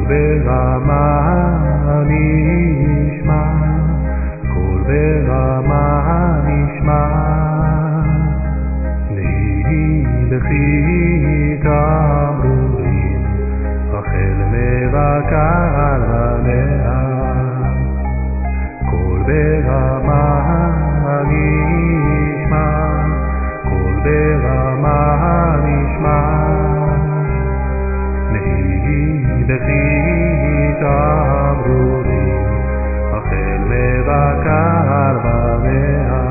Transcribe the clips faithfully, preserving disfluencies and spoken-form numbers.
ברמה נשמע, קול ברמה נשמע, נהי בכי תמרורים, רחל מבכה על בניה. קול ברמה נשמע, קול ברמה נשמע, נהי בכי תמרורים, רחל מבכה על בניה.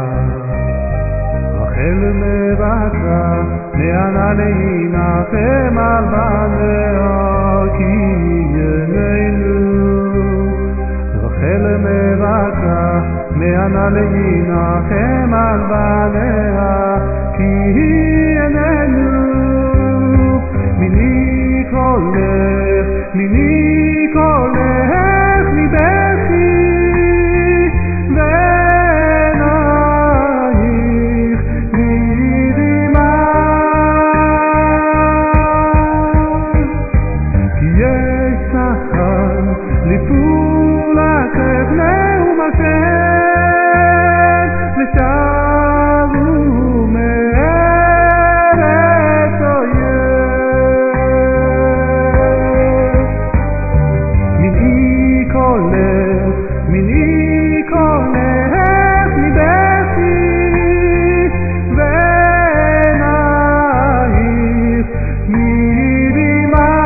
רחל מבכה נענה להנחם על בניה, כי איננו. רחל מבכה נענה להנחם על בניה, כי איננו. מיני קולך, מיני קולך מבכי, ועינייך מדמעה. כי יש שכר לפעולתך נאום השם, ושבו מארץ אויב. מיני קולך, מיני קולך מבכי, ועינייך מדמעה.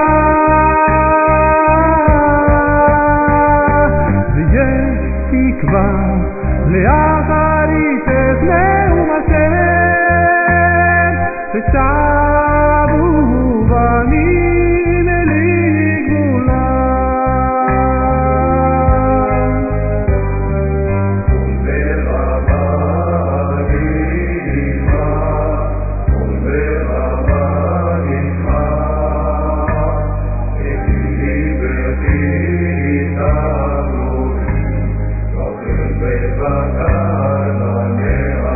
ויש תקווה לאחריתך נאום השם, ושבו בנים לגבולם. קול ברמה נשמע, קול ברמה נשמע, נהי בכי תמרורים, רחל מבכה על בניה.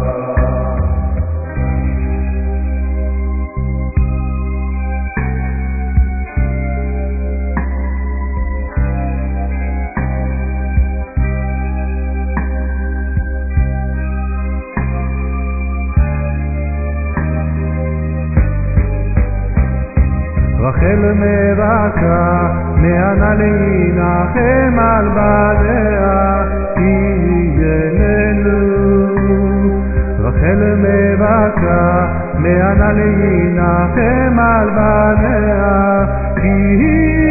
רחל מבכה נענה להנחם על בניה, כי איננו. רחל מבכה נענה להנחם על בניה, כי